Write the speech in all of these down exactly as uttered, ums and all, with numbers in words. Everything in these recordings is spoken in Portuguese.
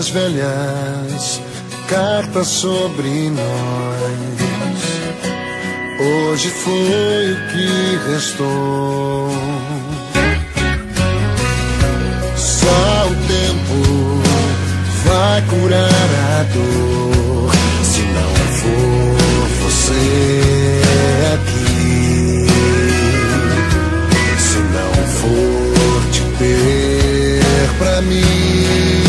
roupas velhas, cartas sobre nós. Hoje foi o que restou. Só o tempo vai curar a dor. Se não for você aqui, se não for te ter pra mim,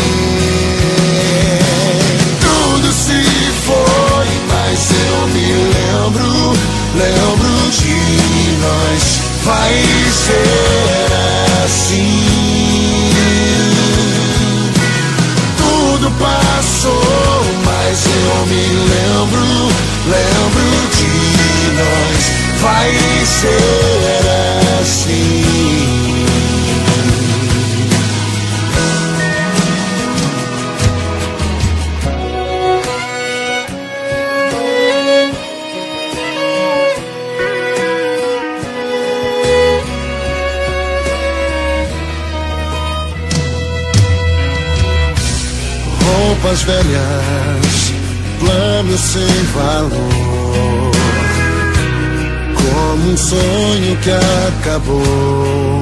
tudo se foi, mas eu me lembro, lembro de nós. Vai ser assim. Tudo passou, mas eu me lembro, lembro de nós. Vai ser assim. Roupas velhas, planos sem valor, como um sonho que acabou.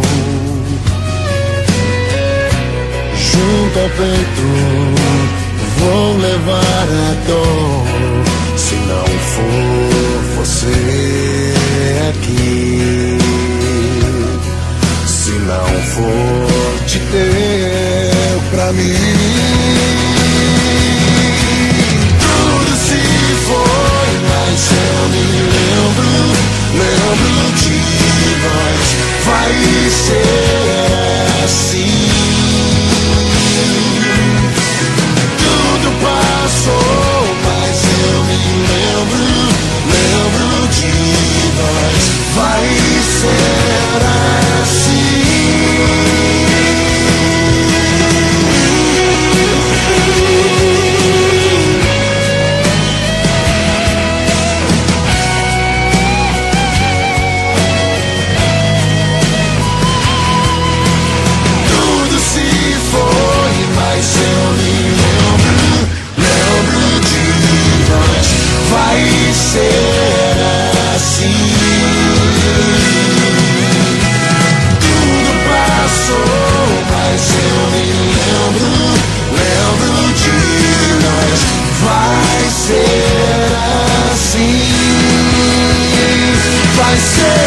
Junto ao peito vou levar a dor. Se não for você aqui, se não for te ter pra mim, mas eu me lembro, lembro de nós. Vai ser assim. Tudo passou, mas eu me lembro, lembro de nós. Vai ser assim. Vai ser assim. Tudo passou, mas eu me lembro, lembro de nós. Vai ser assim. Vai ser